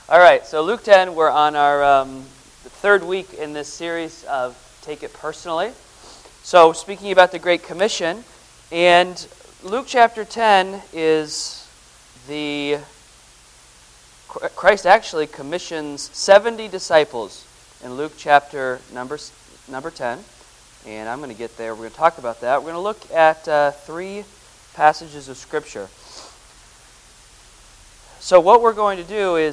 All right, so Luke 10, we're on our third week in this series of Take It Personally. So speaking about the Great Commission, and Luke chapter 10 is Christ actually commissions 70 disciples in Luke chapter number 10. And I'm going to get there. We're going to talk about that. We're going to look at three passages of Scripture. So what we're going to do is,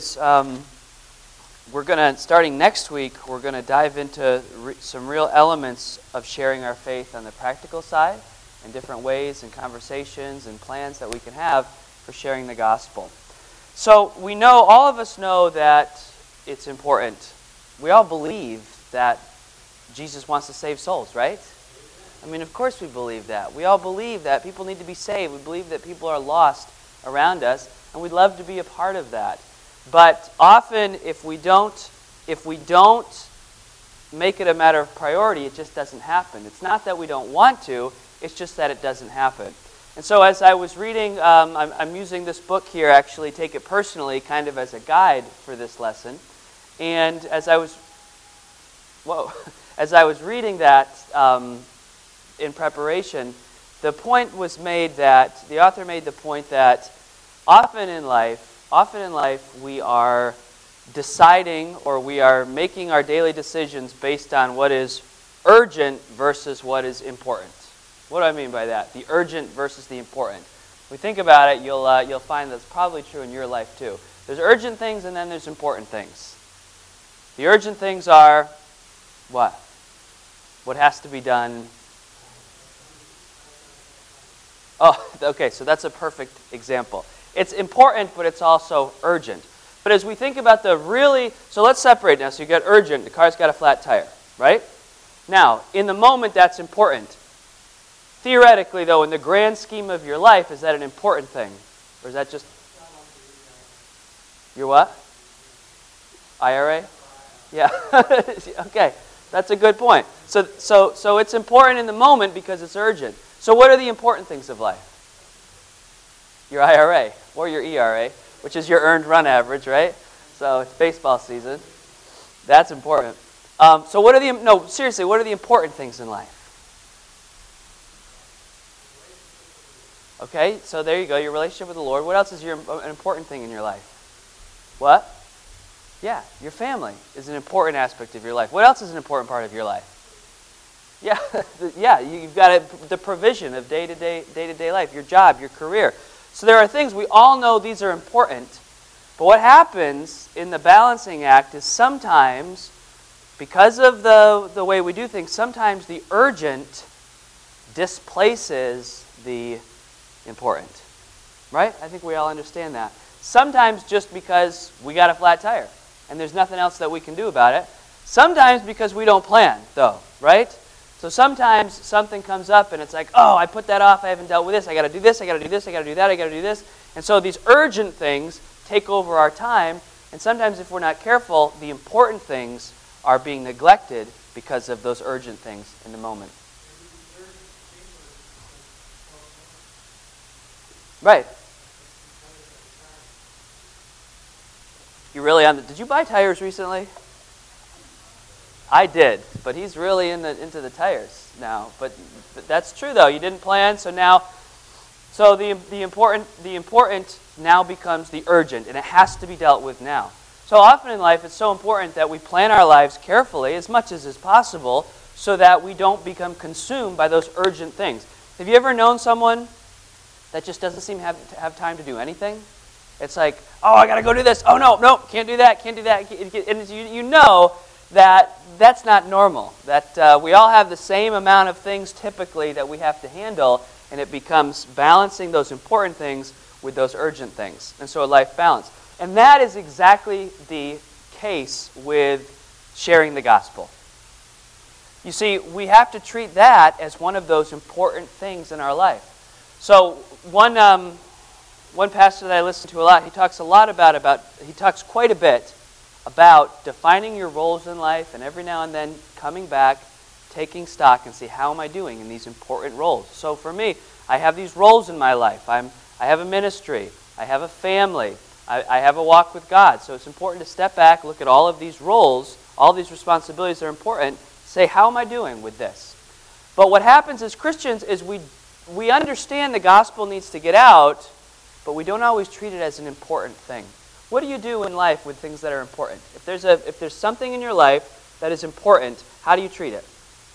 starting next week, we're going to dive into some real elements of sharing our faith on the practical side, and different ways and conversations and plans that we can have for sharing the gospel. So we know, all of us know that it's important. We all believe that Jesus wants to save souls, right? I mean, of course we believe that. We all believe that people need to be saved. We believe that people are lost around us, and we'd love to be a part of that. But often, if we don't make it a matter of priority, it just doesn't happen. It's not that we don't want to, it's just that it doesn't happen. And so as I was reading, I'm using this book here, actually, Take It Personally, kind of as a guide for this lesson. And as I was reading that in preparation, the author made the point that often in life we are deciding, or we are making our daily decisions based on what is urgent versus what is important. What do I mean by that? The urgent versus the important. If we think about it, you'll find that's probably true in your life too. There's urgent things and then there's important things. The urgent things are what? What has to be done? Oh, okay, so that's a perfect example. It's important, but it's also urgent. But as we think about so let's separate now. So you got urgent, the car's got a flat tire, right? Now, in the moment, that's important. Theoretically, though, in the grand scheme of your life, is that an important thing? Or is that just... Your what? IRA? Yeah. Okay, that's a good point. So it's important in the moment because it's urgent. So what are the important things of life? Your IRA, or your ERA, which is your earned run average, right? So it's baseball season. That's important. So what are the important things in life? Okay, so there you go, your relationship with the Lord. What else is an important thing in your life? What? Yeah, your family is an important aspect of your life. What else is an important part of your life? Yeah, you've got the provision of day-to-day life, your job, your career. So there are things, we all know these are important, but what happens in the balancing act is sometimes, because of the way we do things, sometimes the urgent displaces the important. Right? I think we all understand that. Sometimes just because we got a flat tire and there's nothing else that we can do about it. Sometimes because we don't plan, though, right? So sometimes something comes up and it's like, oh, I put that off, I haven't dealt with this, I got to do this, I got to do this, I got to do that, I got to do this. And so these urgent things take over our time, and sometimes if we're not careful, the important things are being neglected because of those urgent things in the moment. Right. You really did you buy tires recently? I did, but he's really into the tires now. But that's true though. You didn't plan, so the important now becomes the urgent, and it has to be dealt with now. So often in life, it's so important that we plan our lives carefully, as much as is possible, so that we don't become consumed by those urgent things. Have you ever known someone that just doesn't seem to have time to do anything? It's like, oh, I got to go do this. Oh, no, can't do that. And you know that's not normal. That we all have the same amount of things typically that we have to handle, and it becomes balancing those important things with those urgent things. And so a life balance. And that is exactly the case with sharing the gospel. You see, we have to treat that as one of those important things in our life. So one pastor that I listen to a lot, he talks quite a bit about defining your roles in life, and every now and then coming back, taking stock and see, how am I doing in these important roles? So for me, I have these roles in my life. I have a ministry. I have a family. I have a walk with God. So it's important to step back, look at all of these roles, all these responsibilities that are important, say, how am I doing with this? But what happens as Christians is we understand the gospel needs to get out, but we don't always treat it as an important thing. What do you do in life with things that are important? If there's something in your life that is important, how do you treat it?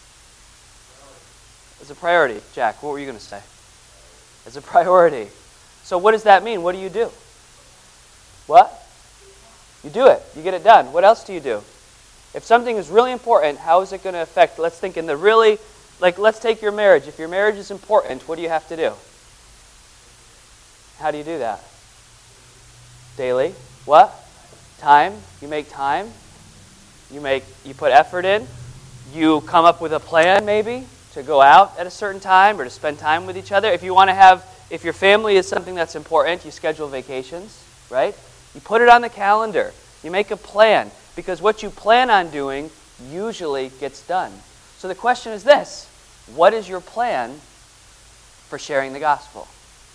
As a priority. Jack, what were you going to say? As a priority. So what does that mean? What do? What? You do it. You get it done. What else do you do? If something is really important, how is it going to affect? Let's think in the really, let's take your marriage. If your marriage is important, what do you have to do? How do you do that? Daily. What? Time. You make time. You put effort in. You come up with a plan maybe to go out at a certain time or to spend time with each other. If your family is something that's important, you schedule vacations, right? You put it on the calendar. You make a plan because what you plan on doing usually gets done. So the question is this: what is your plan for sharing the gospel?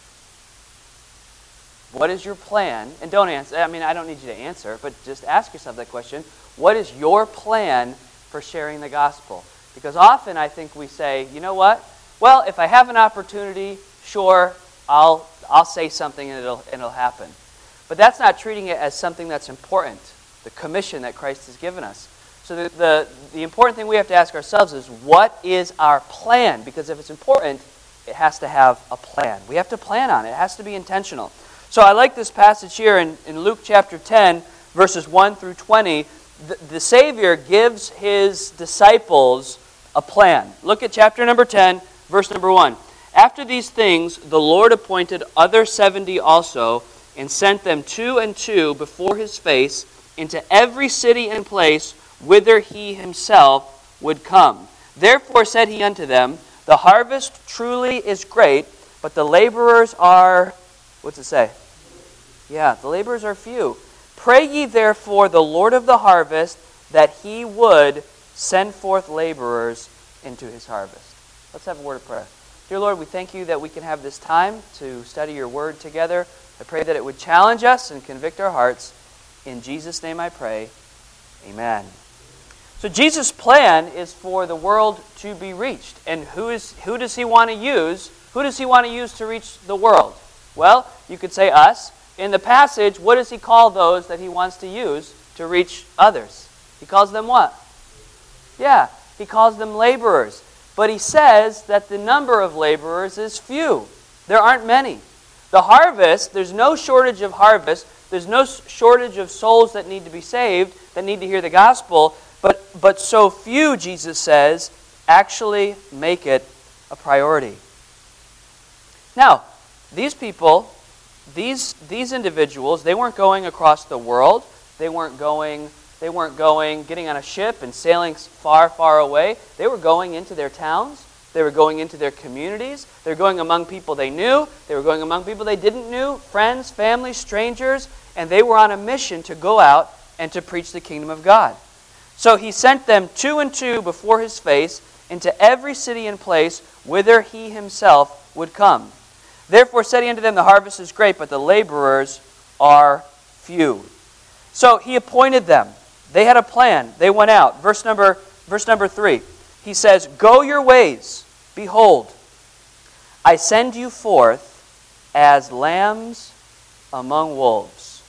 What is your plan? And don't answer. I don't need you to answer, but just ask yourself that question. What is your plan for sharing the gospel? Because often I think we say, you know what? Well, if I have an opportunity, sure, I'll say something and it'll happen. But that's not treating it as something that's important, the commission that Christ has given us. So the important thing we have to ask ourselves is, what is our plan? Because if it's important, it has to have a plan. We have to plan on it. It has to be intentional. So I like this passage here in Luke chapter 10, verses 1 through 20. The Savior gives his disciples a plan. Look at chapter number 10, verse number 1. After these things, the Lord appointed other 70 also, and sent them 2 and 2 before his face into every city and place whither he himself would come. Therefore said he unto them, the harvest truly is great, but the laborers are... What's it say? Yeah, the laborers are few. Pray ye therefore the Lord of the harvest that he would send forth laborers into his harvest. Let's have a word of prayer. Dear Lord, we thank you that we can have this time to study your word together. I pray that it would challenge us and convict our hearts. In Jesus' name I pray. Amen. So Jesus' plan is for the world to be reached. And who does he want to use? Who does he want to use to reach the world? Well, you could say us. In the passage, what does he call those that he wants to use to reach others? He calls them what? Yeah, he calls them laborers. But he says that the number of laborers is few. There aren't many. The harvest, there's no shortage of harvest. There's no shortage of souls that need to be saved, that need to hear the gospel. But so few, Jesus says, actually make it a priority. Now, these people, these individuals, they weren't going across the world. They weren't going, getting on a ship and sailing far, far away. They were going into their towns. They were going into their communities. They were going among people they knew. They were going among people they didn't know, friends, family, strangers, and they were on a mission to go out and to preach the kingdom of God. So he sent them 2 and 2 before his face into every city and place whither he himself would come. Therefore said he unto them, the harvest is great, but the laborers are few. So he appointed them. They had a plan. They went out. Verse number 3. He says, go your ways. Behold, I send you forth as lambs among wolves.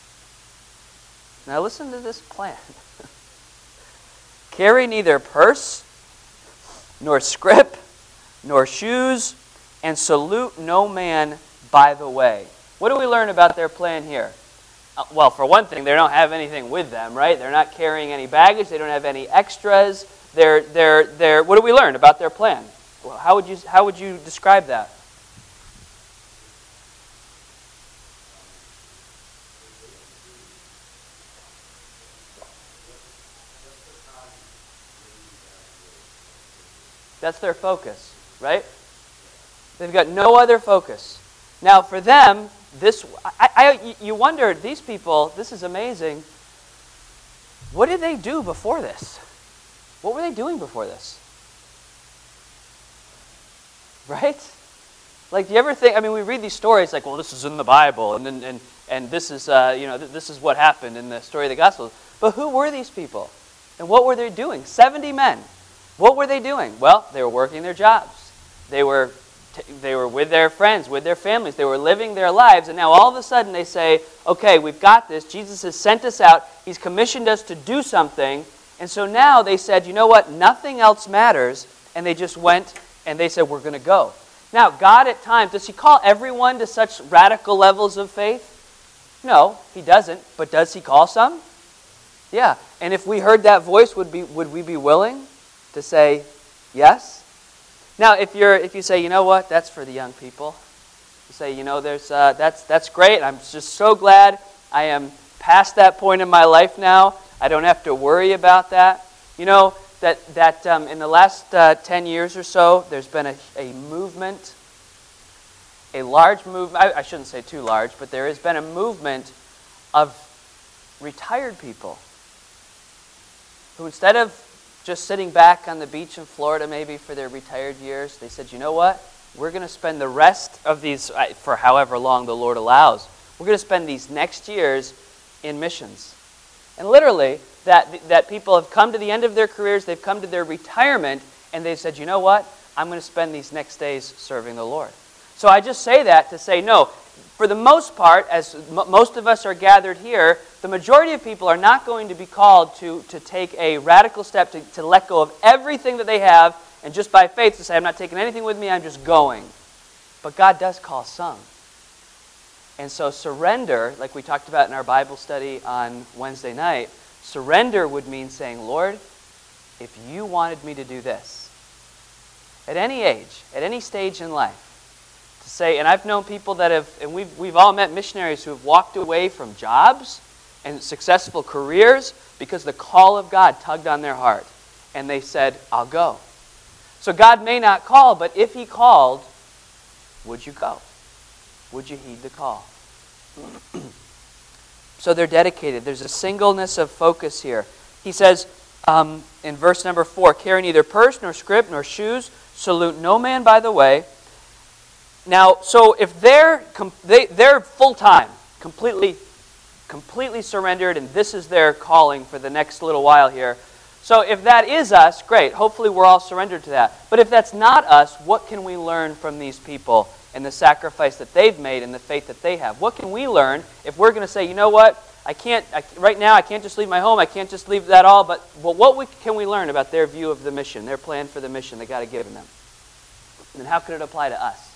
Now listen to this plan. Carry neither purse, nor scrip, nor shoes, and salute no man by the way. What do we learn about their plan here? Well, for one thing, they don't have anything with them, right? They're not carrying any baggage. They don't have any extras. What do we learn about their plan? Well, how would you describe that? That's their focus, right? They've got no other focus. Now, for them, you wonder, these people, this is amazing. What did they do before this? What were they doing before this? Right? Like, do you ever think, I mean, we read these stories like, well, this is in the Bible, and this is, this is what happened in the story of the Gospels. But who were these people? And what were they doing? 70 men. What were they doing? Well, they were working their jobs. They were with their friends, with their families. They were living their lives. And now all of a sudden they say, okay, we've got this. Jesus has sent us out. He's commissioned us to do something. And so now they said, you know what? Nothing else matters. And they just went and they said, we're going to go. Now, God at times, does he call everyone to such radical levels of faith? No, he doesn't. But does he call some? Yeah. And if we heard that voice, would we be willing to say yes? Now, if you say, you know what, that's for the young people. You say, you know, that's great. I'm just so glad I am past that point in my life now. I don't have to worry about that. You know, that in the last 10 years or so, there's been a movement, a large movement. I shouldn't say too large, but there has been a movement of retired people who, instead of just sitting back on the beach in Florida maybe for their retired years, they said, you know what? We're going to spend the rest of these, for however long the Lord allows, we're going to spend these next years in missions. And literally, that people have come to the end of their careers, they've come to their retirement, and they've said, you know what? I'm going to spend these next days serving the Lord. So I just say that to say, no, for the most part, as most of us are gathered here, the majority of people are not going to be called to take a radical step, to let go of everything that they have, and just by faith to say, I'm not taking anything with me, I'm just going. But God does call some. And so surrender, like we talked about in our Bible study on Wednesday night, surrender would mean saying, Lord, if you wanted me to do this, at any age, at any stage in life, to say, and I've known people that have, and we've all met missionaries who have walked away from jobs and successful careers because the call of God tugged on their heart. And they said, I'll go. So God may not call, but if he called, would you go? Would you heed the call? So they're dedicated. There's a singleness of focus here. He says in verse number 4, carry neither purse nor scrip nor shoes, salute no man by the way. Now, so if they're full-time, completely surrendered, and this is their calling for the next little while here. So if that is us, great. Hopefully we're all surrendered to that. But if that's not us, what can we learn from these people and the sacrifice that they've made and the faith that they have? What can we learn if we're going to say, you know what, right now I can't just leave my home, I can't just leave that all, but what can we learn about their view of the mission, their plan for the mission that God had given them? And how could it apply to us?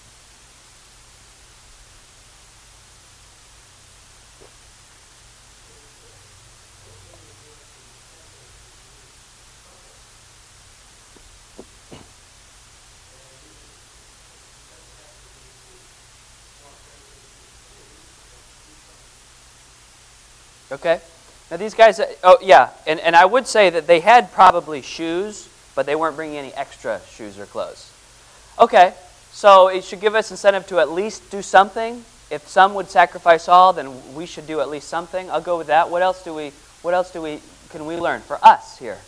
Okay? Now these guys, and I would say that they had probably shoes, but they weren't bringing any extra shoes or clothes. Okay, so it should give us incentive to at least do something. If some would sacrifice all, then we should do at least something. I'll go with that. What else can we learn for us here?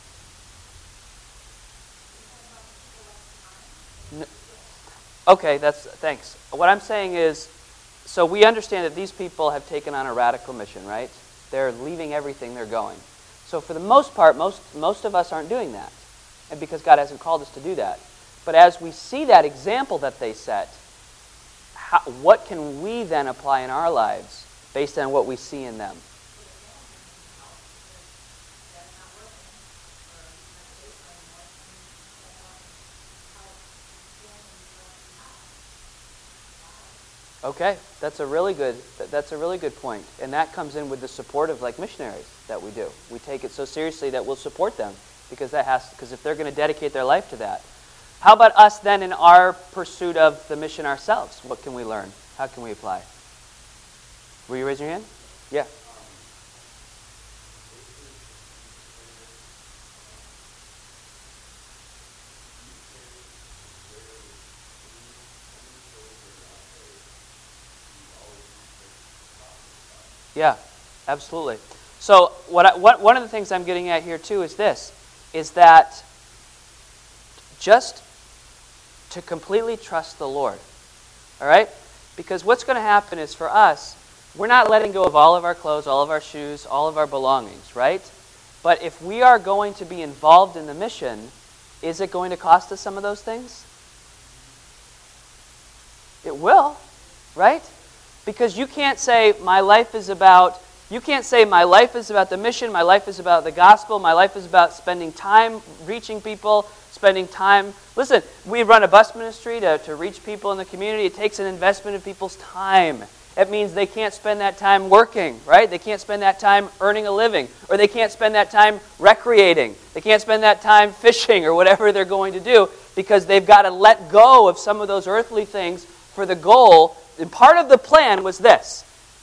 Okay, thanks. What I'm saying is, so we understand that these people have taken on a radical mission, right? They're leaving everything, they're going. So for the most part, most of us aren't doing that, and because God hasn't called us to do that. But as we see that example that they set, what can we then apply in our lives based on what we see in them? Okay, that's a really good point, and that comes in with the support of like missionaries that we do. We take it so seriously that we'll support them because if they're going to dedicate their life to that. How about us then in our pursuit of the mission ourselves? What can we learn? How can we apply? Will you raise your hand? Yeah. Yeah, absolutely. So one of the things I'm getting at here too is this, is that just to completely trust the Lord. All right? Because what's going to happen is for us, we're not letting go of all of our clothes, all of our shoes, all of our belongings, right? But if we are going to be involved in the mission, is it going to cost us some of those things? It will, right? Because you can't say my life is about the mission, my life is about the gospel, my life is about spending time reaching people, spending time. Listen, we run a bus ministry to reach people in the community. It takes an investment in people's time. It means they can't spend that time working, right? They can't spend that time earning a living, or they can't spend that time recreating. They can't spend that time fishing or whatever they're going to do because they've got to let go of some of those earthly things for the goal. And part of the plan was this: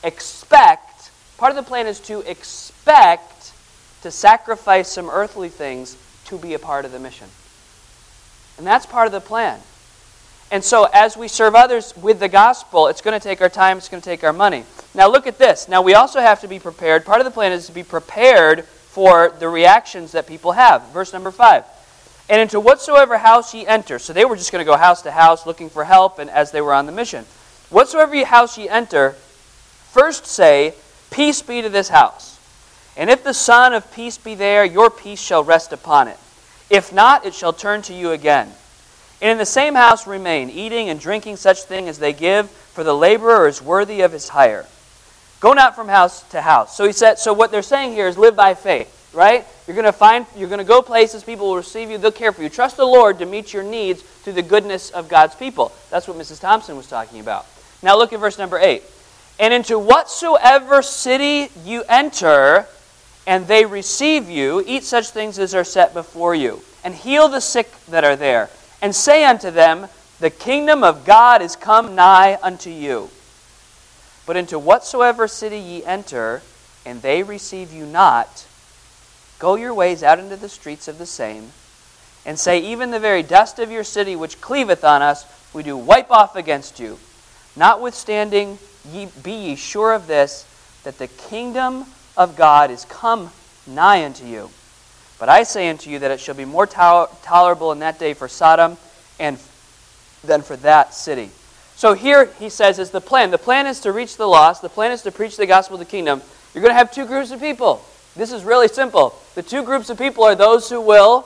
part of the plan is to expect to sacrifice some earthly things to be a part of the mission. And that's part of the plan. And so as we serve others with the gospel, it's going to take our time, it's going to take our money. Now look at this. Now we also have to be prepared. Part of the plan is to be prepared for the reactions that people have. Verse number 5. And into whatsoever house ye enter. So they were just going to go house to house looking for help, and as they were on the mission. Whatsoever house ye enter, first say, Peace be to this house. And if the Son of peace be there, your peace shall rest upon it. If not, it shall turn to you again. And in the same house remain, eating and drinking such thing as they give, for the laborer is worthy of his hire. Go not from house to house. So he said. So what they're saying here is live by faith, right? You're going to go places, people will receive you, they'll care for you. Trust the Lord to meet your needs through the goodness of God's people. That's what Mrs. Thompson was talking about. Now look at verse number 8. And into whatsoever city you enter, and they receive you, eat such things as are set before you, and heal the sick that are there. And say unto them, the kingdom of God is come nigh unto you. But into whatsoever city ye enter, and they receive you not, go your ways out into the streets of the same, and say, even the very dust of your city which cleaveth on us, we do wipe off against you. Notwithstanding, be ye sure of this, that the kingdom of God is come nigh unto you. But I say unto you that it shall be more tolerable in that day for Sodom and than for that city. So here he says is the plan. The plan is to reach the lost. The plan is to preach the gospel of the kingdom. You're going to have two groups of people. This is really simple. The two groups of people are those who will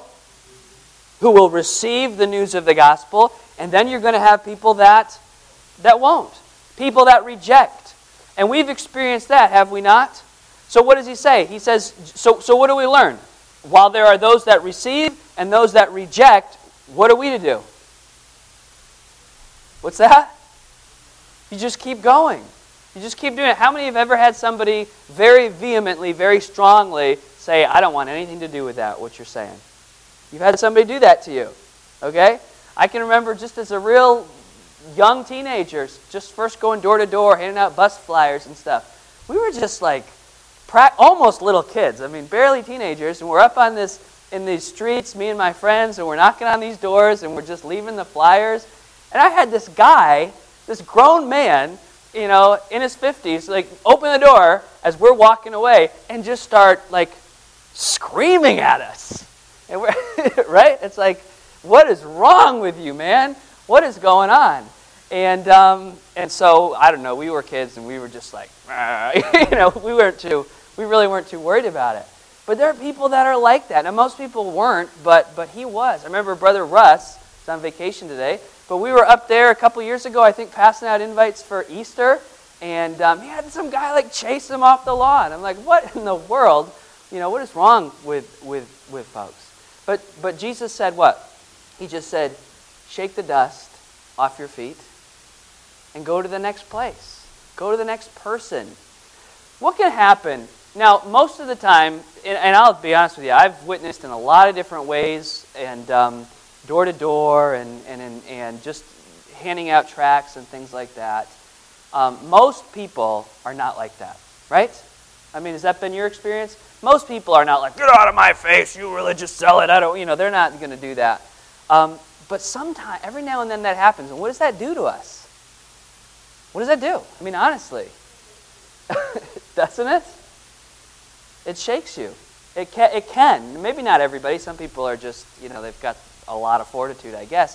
receive the news of the gospel, and then you're going to have people that won't. People that reject. And we've experienced that, have we not? So what does he say? He says, so what do we learn? While there are those that receive and those that reject, what are we to do? What's that? You just keep going. You just keep doing it. How many have ever had somebody very vehemently, very strongly say, I don't want anything to do with that, what you're saying? You've had somebody do that to you. Okay? I can remember just as a real young teenagers, just first going door to door, handing out bus flyers and stuff. We were just like almost little kids. I mean, barely teenagers, and we're up on in these streets, me and my friends, and we're knocking on these doors, and we're just leaving the flyers. And I had this guy, this grown man, in his 50s, like open the door as we're walking away and just start like screaming at us. And we're right? It's like, what is wrong with you, man? What is going on? And so I don't know. We were kids, and we were just like, we really weren't too worried about it. But there are people that are like that. Now, most people weren't, but he was. I remember Brother Russ was on vacation today, but we were up there a couple years ago, I think, passing out invites for Easter, and he had some guy like chase him off the lawn. I'm like, what in the world? What is wrong with folks? But Jesus said what? He just said, shake the dust off your feet and go to the next place. Go to the next person. What can happen? Now, most of the time, and I'll be honest with you, I've witnessed in a lot of different ways, and door to door, and just handing out tracts and things like that. Most people are not like that, right? I mean, has that been your experience? Most people are not like, get out of my face, you religious zealot. They're not going to do that. But sometimes, every now and then that happens. And what does that do to us? What does that do? I mean, honestly. Doesn't it? It shakes you. It can. Maybe not everybody. Some people are just, they've got a lot of fortitude, I guess.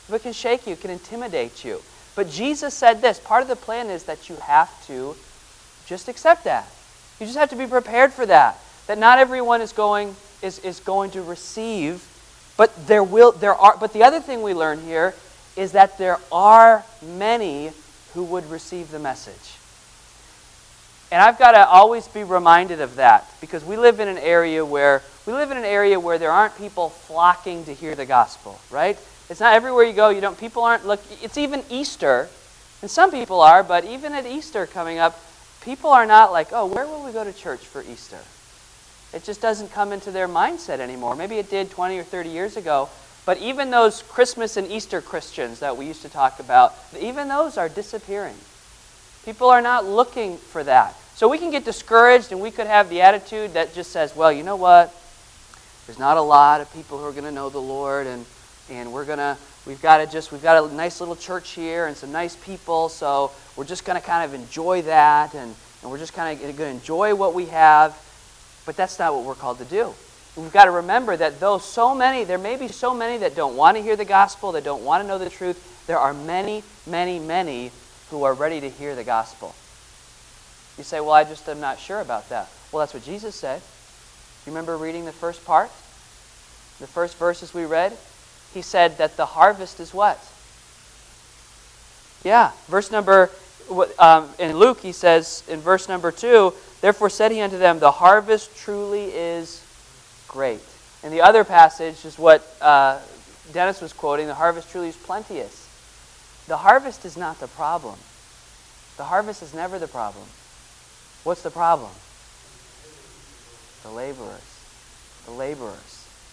It can shake you. It can intimidate you. But Jesus said this. Part of the plan is that you have to just accept that. You just have to be prepared for that. That not everyone is going to receive, but but the other thing we learn here is that there are many who would receive the message. And I've got to always be reminded of that, because we live in an area where there aren't people flocking to hear the gospel, right? It's not everywhere you go. People aren't it's even Easter, and some people are, but even at Easter coming up, people are not like, oh, where will we go to church for Easter? It just doesn't come into their mindset anymore. Maybe it did 20 or 30 years ago, but even those Christmas and Easter Christians that we used to talk about, even those are disappearing. People are not looking for that. So we can get discouraged, and we could have the attitude that just says, well, you know what? There's not a lot of people who are going to know the Lord, and we've got a nice little church here and some nice people, so we're just going to kind of enjoy that, and we're just kind of going to enjoy what we have. But that's not what we're called to do. We've got to remember that there may be so many that don't want to hear the gospel, that don't want to know the truth, there are many, many, many who are ready to hear the gospel. You say, well, I just am not sure about that. Well, that's what Jesus said. You remember reading the first part? The first verses we read? He said that the harvest is what? Yeah, in Luke he says in verse number 2, therefore said he unto them, the harvest truly is great. And the other passage is what Dennis was quoting, the harvest truly is plenteous. The harvest is not the problem. The harvest is never the problem. What's the problem? The laborers. The laborers.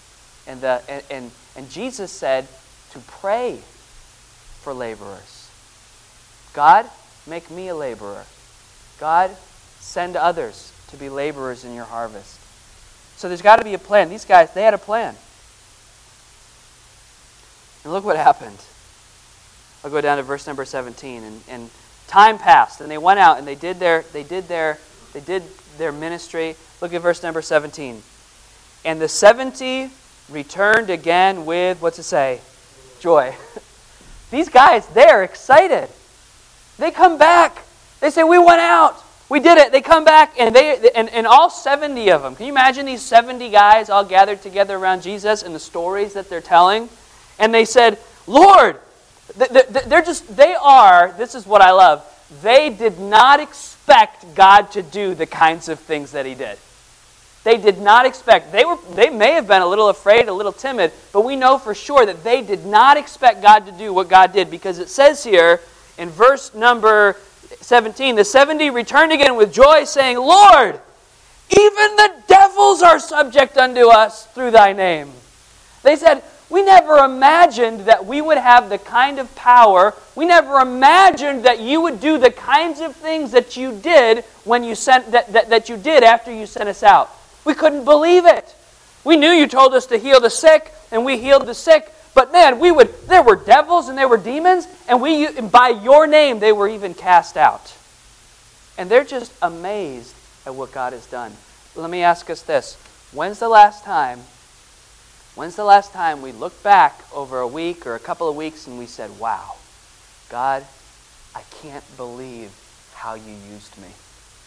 And Jesus said to pray for laborers. God, make me a laborer. God, send others to be laborers in your harvest. So there's got to be a plan. These guys, they had a plan. And look what happened. I'll go down to verse number 17. And time passed, and they went out and they did their ministry. Look at verse number 17. And the 70 returned again with, what's it say? Joy. These guys, they're excited. They come back. They say, we went out. We did it. They come back, and all 70 of them. Can you imagine these 70 guys all gathered together around Jesus and the stories that they're telling? And they said, Lord, this is what I love. They did not expect God to do the kinds of things that He did. They did not expect. They may have been a little afraid, a little timid, but we know for sure that they did not expect God to do what God did, because it says here in verse number 17, the 70 returned again with joy, saying, Lord, even the devils are subject unto us through Thy name. They said, we never imagined that we would have the kind of power. We never imagined that you would do the kinds of things that you did when you sent that you did after you sent us out. We couldn't believe it. We knew you told us to heal the sick, and we healed the sick. But man, there were devils and there were demons, and by your name they were even cast out. And they're just amazed at what God has done. Let me ask us this. When's the last time we looked back over a week or a couple of weeks and we said, wow, God, I can't believe how you used me.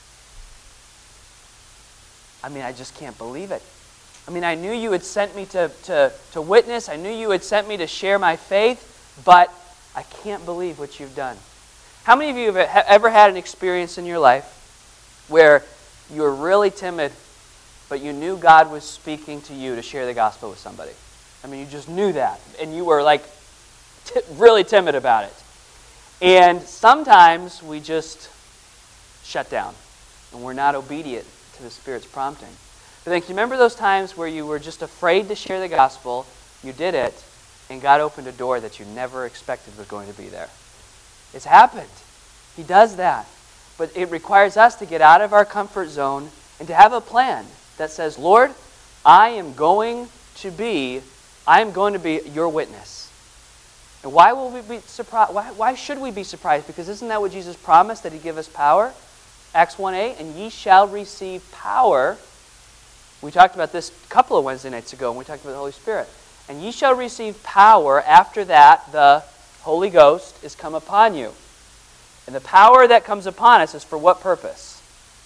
I just can't believe it. I knew you had sent me to witness. I knew you had sent me to share my faith, but I can't believe what you've done. How many of you have ever had an experience in your life where you were really timid, but you knew God was speaking to you to share the gospel with somebody? You just knew that, and you were really timid about it. And sometimes we just shut down, and we're not obedient to the Spirit's prompting. But then, can you remember those times where you were just afraid to share the gospel, you did it, and God opened a door that you never expected was going to be there? It's happened. He does that. But it requires us to get out of our comfort zone and to have a plan that says, Lord, I am going to be your witness. And why will we be surprised? Why should we be surprised? Because isn't that what Jesus promised, that He'd give us power? Acts 1:8, and ye shall receive power. We talked about this a couple of Wednesday nights ago, and we talked about the Holy Spirit. And ye shall receive power after that the Holy Ghost is come upon you. And the power that comes upon us is for what purpose?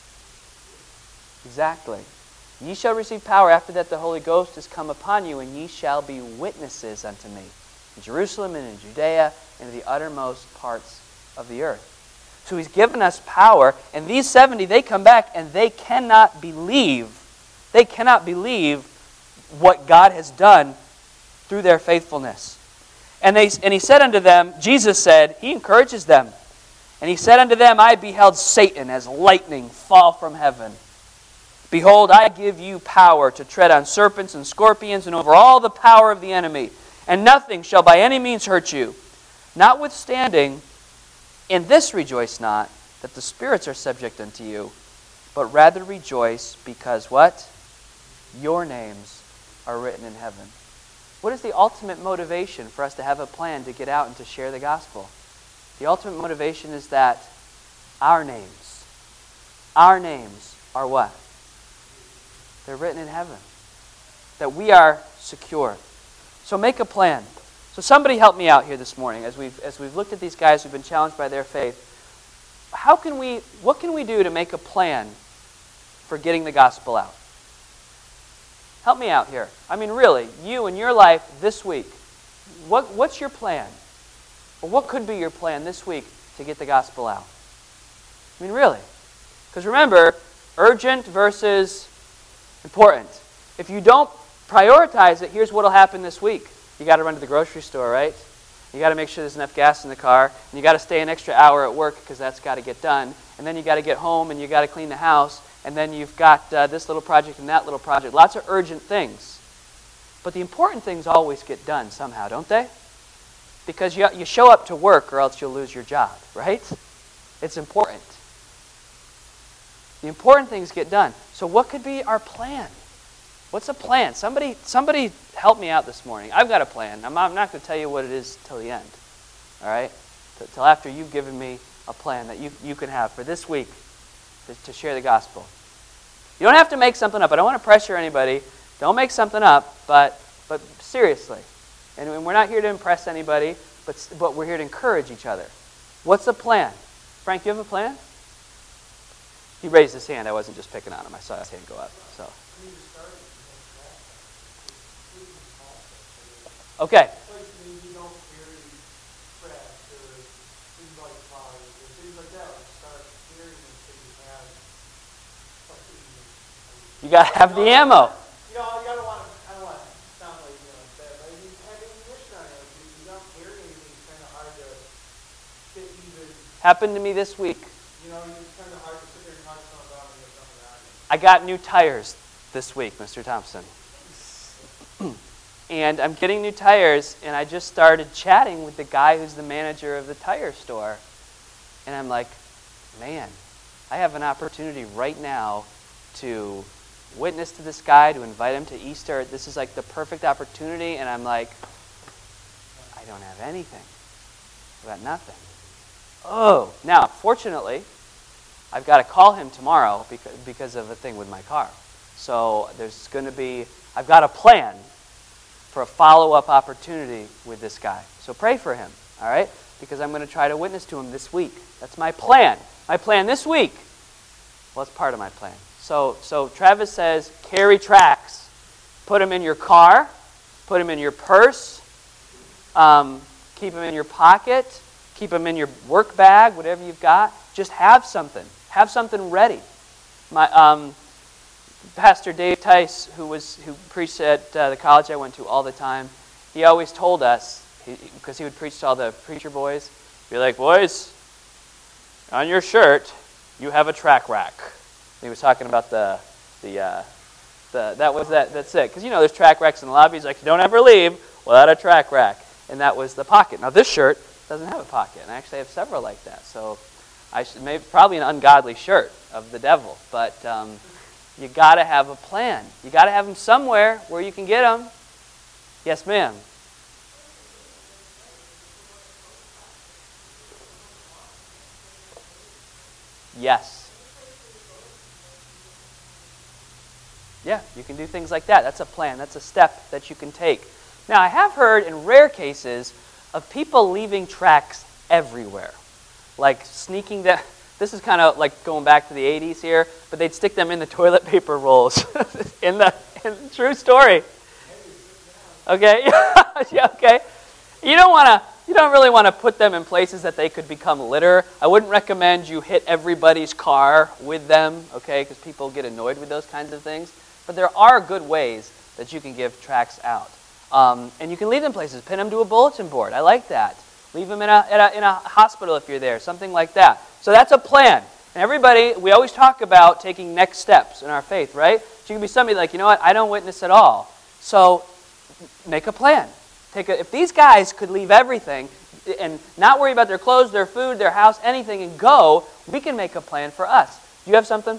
Exactly. Ye shall receive power after that the Holy Ghost is come upon you, and ye shall be witnesses unto me in Jerusalem and in Judea and in the uttermost parts of the earth. So he's given us power, and these 70, they come back and they cannot believe. They cannot believe what God has done through their faithfulness. And he said unto them, Jesus said, he encourages them, and he said unto them, I beheld Satan as lightning fall from heaven. Behold, I give you power to tread on serpents and scorpions and over all the power of the enemy, and nothing shall by any means hurt you. Notwithstanding, in this rejoice not, that the spirits are subject unto you, but rather rejoice because what? Your names are written in heaven. What is the ultimate motivation for us to have a plan to get out and to share the gospel? The ultimate motivation is that our names are what? They're written in heaven. That we are secure. So make a plan. So somebody help me out here this morning as we've looked at these guys who've been challenged by their faith. What can we do to make a plan for getting the gospel out? Help me out here. I mean, really, you in your life this week, what's your plan? Or what could be your plan this week to get the gospel out? I mean, really. Because remember, urgent versus important. If you don't prioritize it, here's what will happen this week. You got to run to the grocery store, right? You got to make sure there's enough gas in the car, and you got to stay an extra hour at work because that's got to get done. And then you got to get home and you got to clean the house, and then you've got this little project and that little project. Lots of urgent things. But the important things always get done somehow, don't they? Because you show up to work or else you'll lose your job, right? It's important. The important things get done. So what could be our plan? What's a plan? Somebody help me out this morning. I've got a plan. I'm not going to tell you what it is till the end. All right? Till after you've given me a plan that you can have for this week to share the gospel. You don't have to make something up. I don't want to pressure anybody. Don't make something up, but seriously. And we're not here to impress anybody, but we're here to encourage each other. What's the plan? Frank, you have a plan? He raised his hand. I wasn't just picking on him. I saw his hand go up. So. Okay. You got to have the ammo. You know, you don't want to, I don't want to sound like, bad, but you have ammunition on it. If you don't carry anything, it's kind of hard to get even. Happened to me this week. You know, it's kind of hard to sit there and talk to someone about when you have something on you. I got new tires this week, Mr. Thompson. And I'm getting new tires, and I just started chatting with the guy who's the manager of the tire store. And I'm like, man, I have an opportunity right now to witness to this guy, to invite him to Easter. This is like the perfect opportunity, and I'm like, I don't have anything. I've got nothing. Oh, now, fortunately, I've got to call him tomorrow because of a thing with my car. So I've got a plan for a follow-up opportunity with this guy. So pray for him, all right? Because I'm going to try to witness to him this week. That's my plan. My plan this week. Well, it's part of my plan. So Travis says, carry tracts. Put them in your car. Put them in your purse. Keep them in your pocket. Keep them in your work bag, whatever you've got. Just have something. Have something ready. My Pastor Dave Tice, who preached at the college I went to all the time, he always told us, because he would preach to all the preacher boys, he'd be like, boys, on your shirt, you have a track rack. And he was talking about that's it. Because, there's track racks in the lobby. He's like, you don't ever leave without a track rack. And that was the pocket. Now, this shirt doesn't have a pocket. And I actually have several like that. So probably an ungodly shirt of the devil. But you got to have a plan. You got to have them somewhere where you can get them. Yes, ma'am. Yes. Yeah, you can do things like that. That's a plan. That's a step that you can take. Now, I have heard in rare cases of people leaving tracts everywhere, like sneaking them. This is kind of like going back to the 80s here, but they'd stick them in the toilet paper rolls. True story. Okay, yeah, okay. You don't really want to put them in places that they could become litter. I wouldn't recommend you hit everybody's car with them, okay, because people get annoyed with those kinds of things. But there are good ways that you can give tracts out. And you can leave them places. Pin them to a bulletin board. I like that. Leave them in a hospital if you're there, something like that. So that's a plan. And everybody, we always talk about taking next steps in our faith, right? So you can be somebody like, you know what, I don't witness at all. So make a plan. If these guys could leave everything and not worry about their clothes, their food, their house, anything, and go, we can make a plan for us. Do you have something?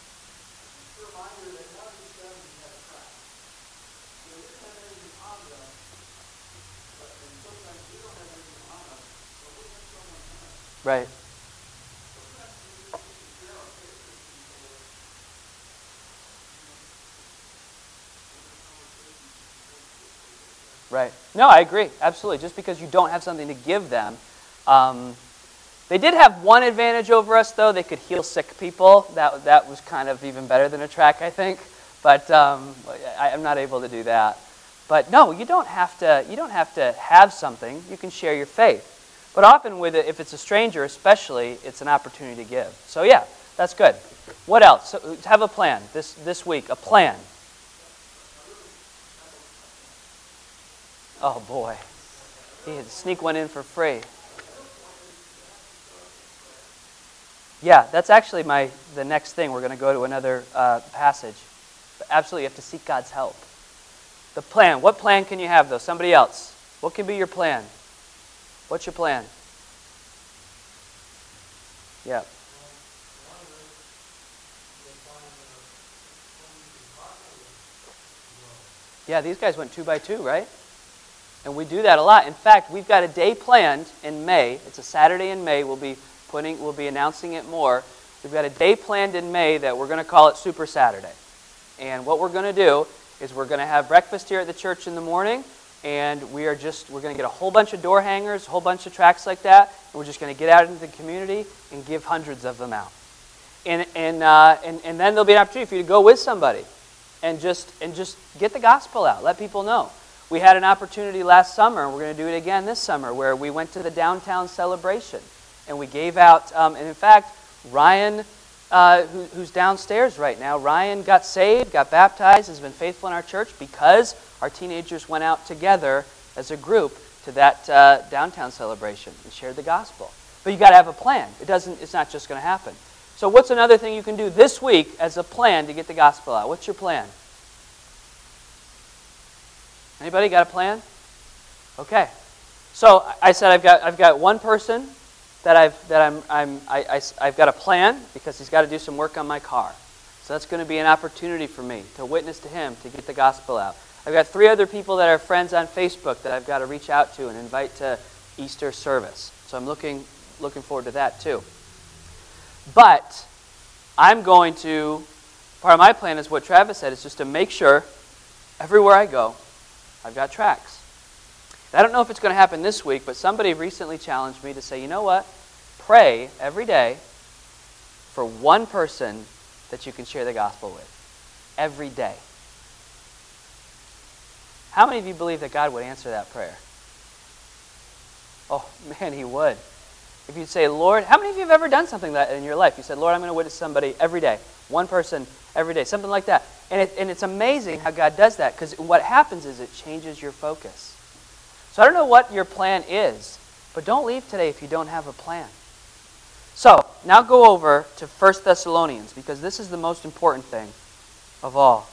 Right. Right. No, I agree. Absolutely. Just because you don't have something to give them. They did have one advantage over us, though. They could heal sick people. That was kind of even better than a track, I think. But I'm not able to do that. But no, you don't have to have something. You can share your faith. But often with it, if it's a stranger especially, it's an opportunity to give. So yeah, that's good. What else? So, have a plan this week. A plan. Oh boy. He had to sneak one in for free. Yeah, that's actually the next thing. We're going to go to another passage. But absolutely, you have to seek God's help. The plan. What plan can you have, though? Somebody else. What can be your plan? What's your plan? Yeah. Yeah, these guys went 2 by 2, right? And we do that a lot. In fact, we've got a day planned in May. It's a Saturday in May. We'll be announcing it more. We've got a day planned in May that we're going to call it Super Saturday. And what we're going to do is we're going to have breakfast here at the church in the morning. And we're going to get a whole bunch of door hangers, a whole bunch of tracts like that, and we're just going to get out into the community and give hundreds of them out. And then there'll be an opportunity for you to go with somebody and just get the gospel out. Let people know. We had an opportunity last summer, and we're going to do it again this summer, where we went to the downtown celebration, and we gave out. And in fact, Ryan, who's downstairs right now, Ryan got saved, got baptized, has been faithful in our church because our teenagers went out together as a group to that downtown celebration and shared the gospel. But you got to have a plan. It's not just going to happen. So what's another thing you can do this week as a plan to get the gospel out? What's your plan? Anybody got a plan? Okay. So I said I've got one person that I've got a plan because he's got to do some work on my car. So that's going to be an opportunity for me to witness to him, to get the gospel out. I've got 3 other people that are friends on Facebook that I've got to reach out to and invite to Easter service. So I'm looking forward to that too. But part of my plan is what Travis said, is just to make sure everywhere I go, I've got tracts. I don't know if it's going to happen this week, but somebody recently challenged me to say, you know what? Pray every day for one person that you can share the gospel with. Every day. How many of you believe that God would answer that prayer? Oh, man, He would. If you'd say, Lord, how many of you have ever done something like that in your life? You said, Lord, I'm going to witness somebody every day. One person every day. Something like that. And it's amazing how God does that, because what happens is it changes your focus. So I don't know what your plan is, but don't leave today if you don't have a plan. So, now go over to 1 Thessalonians, because this is the most important thing of all.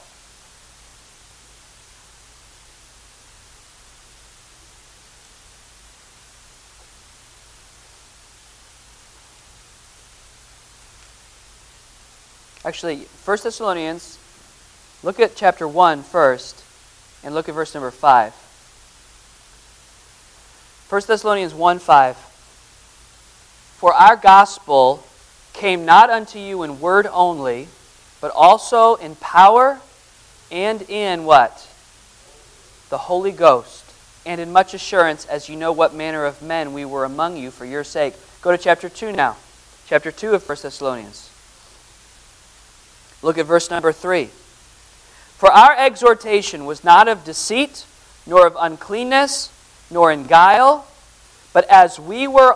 Actually, 1 Thessalonians, look at chapter 1 first, and look at verse number 5. 1 Thessalonians 1:5. For our gospel came not unto you in word only, but also in power and in what? The Holy Ghost, and in much assurance, as you know what manner of men we were among you for your sake. Go to chapter 2 now. Chapter 2 of 1 Thessalonians. Look at verse number 3. For our exhortation was not of deceit, nor of uncleanness, nor in guile, but as we were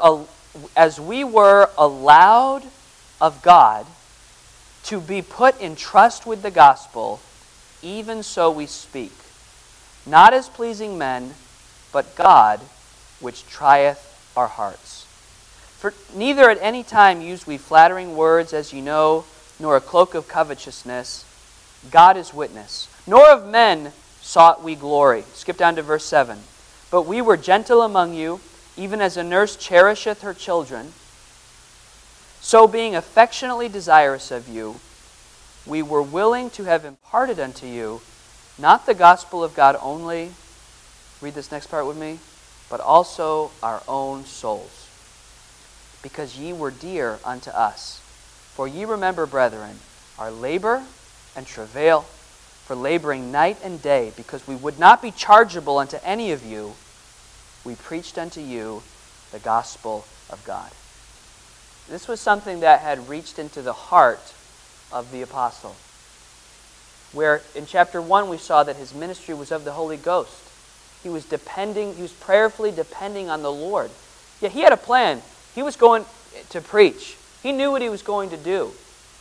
allowed of God to be put in trust with the gospel, even so we speak, not as pleasing men, but God, which trieth our hearts. For neither at any time used we flattering words, as you know, nor a cloak of covetousness. God is witness. Nor of men sought we glory. Skip down to verse 7. But we were gentle among you, even as a nurse cherisheth her children. So being affectionately desirous of you, we were willing to have imparted unto you, not the gospel of God only, read this next part with me, but also our own souls, because ye were dear unto us. For ye remember, brethren, our labor and travail, for laboring night and day, because we would not be chargeable unto any of you, we preached unto you the gospel of God. This was something that had reached into the heart of the apostle, where in chapter 1 we saw that his ministry was of the Holy Ghost. He was prayerfully depending on the Lord. Yeah, he had a plan. He was going to preach. He knew what he was going to do.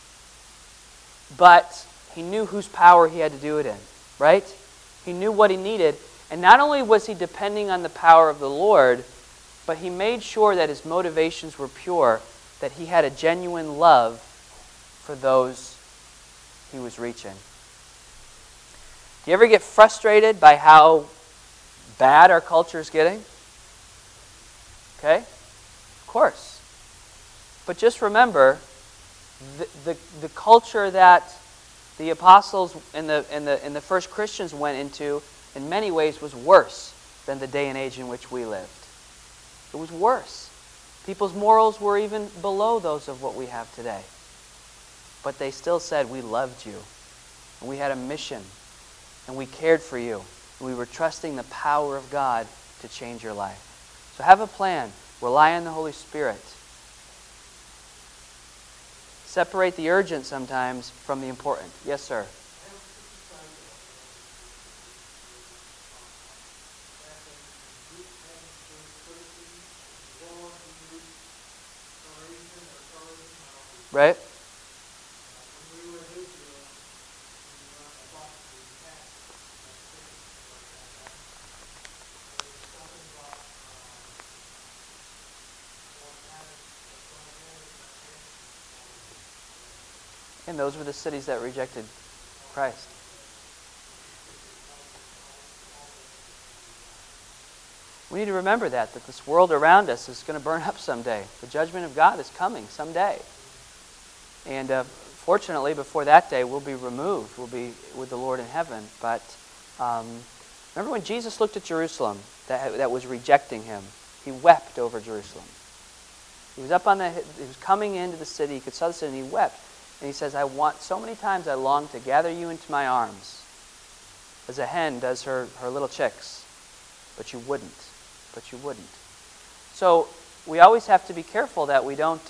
But he knew whose power he had to do it in, right? He knew what he needed. And not only was he depending on the power of the Lord, but he made sure that his motivations were pure, that he had a genuine love for those he was reaching. Do you ever get frustrated by how bad our culture is getting? Okay? Of course. But just remember, the culture that the apostles and the first Christians went into, in many ways, was worse than the day and age in which we lived. It was worse. People's morals were even below those of what we have today. But they still said, we loved you, and we had a mission, and we cared for you, and we were trusting the power of God to change your life. So have a plan. Rely on the Holy Spirit. Separate the urgent sometimes from the important. Yes, sir. Right? And those were the cities that rejected Christ. We need to remember that this world around us is going to burn up someday. The judgment of God is coming someday. And fortunately, before that day, we'll be removed. We'll be with the Lord in heaven. But remember when Jesus looked at Jerusalem that was rejecting him? He wept over Jerusalem. He was he was coming into the city. He could saw the city, and he wept. And he says, so many times I long to gather you into my arms, as a hen does her little chicks. But you wouldn't. So we always have to be careful that we don't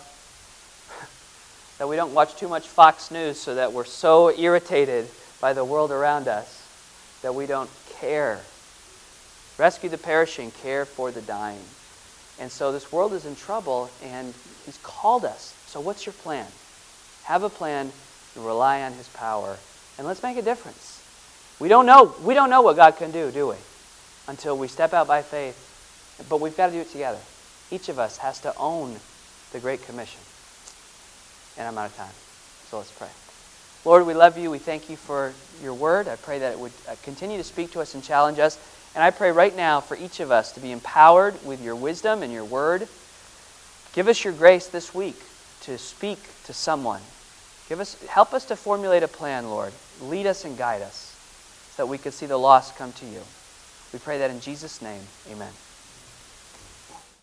watch too much Fox News, so that we're so irritated by the world around us that we don't care. Rescue the perishing, care for the dying. And so this world is in trouble, and he's called us. So what's your plan? Have a plan and rely on his power. And let's make a difference. We don't know what God can do we? Until we step out by faith. But we've got to do it together. Each of us has to own the Great Commission. And I'm out of time. So let's pray. Lord, we love you. We thank you for your word. I pray that it would continue to speak to us and challenge us. And I pray right now for each of us to be empowered with your wisdom and your word. Give us your grace this week to speak to someone. Help us to formulate a plan, Lord. Lead us and guide us so that we could see the lost come to you. We pray that in Jesus' name. Amen.